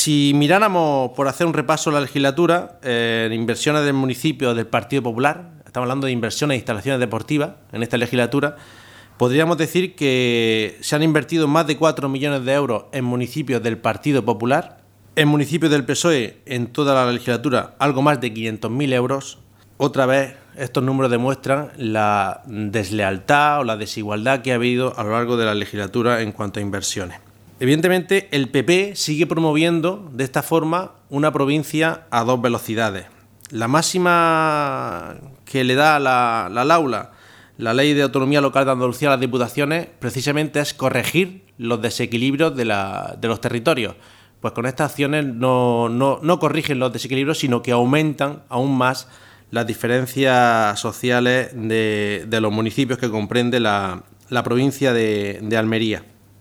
Si miráramos, por hacer un repaso a la legislatura, en inversiones del municipio del Partido Popular, estamos hablando de inversiones e instalaciones deportivas en esta legislatura, podríamos decir que se han invertido más de 4 millones de euros en municipios del Partido Popular, en municipios del PSOE en toda la legislatura algo más de 500.000 euros. Otra vez, estos números demuestran la deslealtad o la desigualdad que ha habido a lo largo de la legislatura en cuanto a inversiones. Evidentemente, el PP sigue promoviendo de esta forma una provincia a dos velocidades. La máxima que le da la LAULA, la Ley de Autonomía Local de Andalucía, a las diputaciones, precisamente es corregir los desequilibrios de los territorios. Pues con estas acciones no corrigen los desequilibrios, sino que aumentan aún más las diferencias sociales de los municipios que comprende la provincia de Almería.